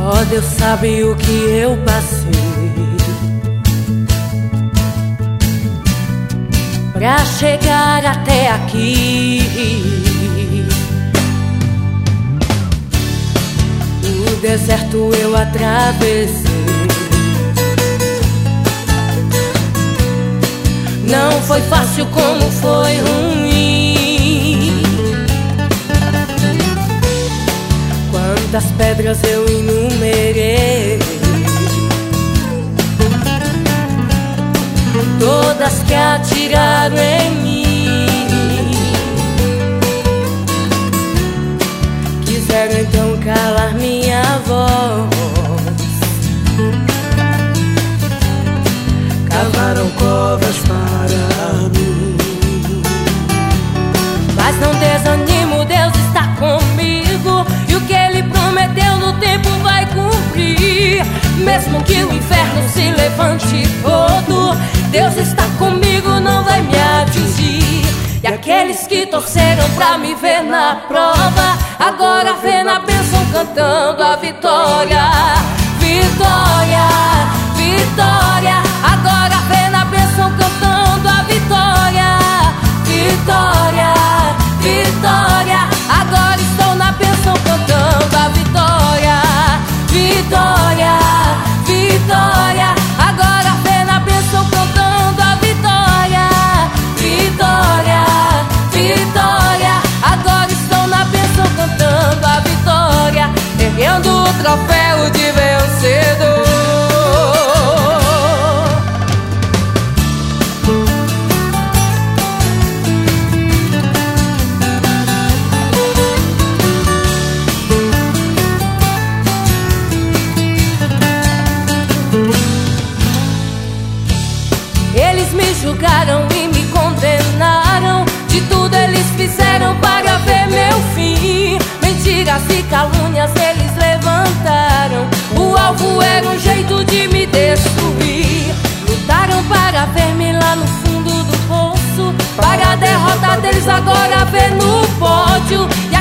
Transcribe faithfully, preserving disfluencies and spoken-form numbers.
Só Deus sabe o que eu passei pra chegar até aqui. O deserto eu atravessei, não foi fácil como foi ruim. Quantas pedras eu enumerei, todas que atiraram em mim. Quiseram então calar minha voz, cavaram covas para mim. Mas não desanimo, Deus está comigo, e o que Ele prometeu no tempo vai cumprir. Mesmo que o inferno se levante todo, Deus está comigo, não vai me atingir. E aqueles que torceram pra me ver na prova, agora vê na bênção cantando a vitória. Vitória, vitória, agora vê na bênção cantando a vitória. Vitória, vitória, agora estou na bênção cantando a vitória. Vitória, vitória, agora vê na bênção cantando a vitória. Vitória, vitória, agora estou na bênção cantando a vitória, erguendo o troféu de vencedor. Eles me julgaram e me condenaram, de tudo eles fizeram para ver meu fim. Mentiras e calúnias eles levantaram, o alvo era um jeito de me destruir. Lutaram para ver-me lá no fundo do poço, para a derrota deles agora ver no pódio.